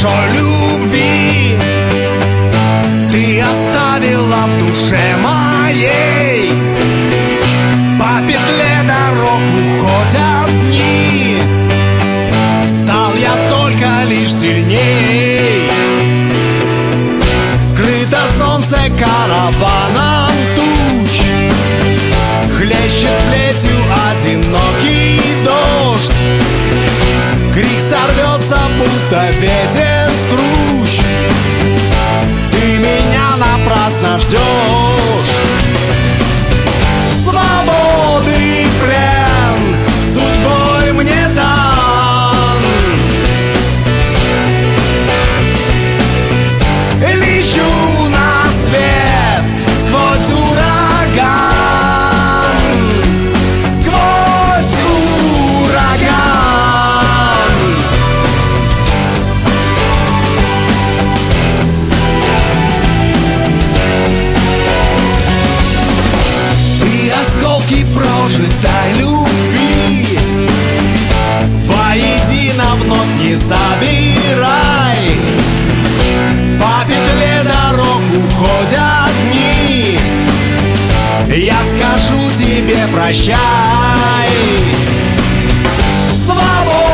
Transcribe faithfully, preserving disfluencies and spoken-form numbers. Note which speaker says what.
Speaker 1: большой любви ты оставила в душе моей. По петле дорог уходят дни, стал я только лишь сильней. Скрыто солнце караваном туч, хлещет плетью одинокий дождь. Крик сорвется, будто ветер скруч. Ты меня напрасно ждешь. Свободы плен судьбой мне дан. Лечу на свет сквозь ураган, сквозь ураган. Ты осколки прожитой любви воедино вновь не собирай. По петле дорог уходят дни, я скажу тебе прощай. Свобода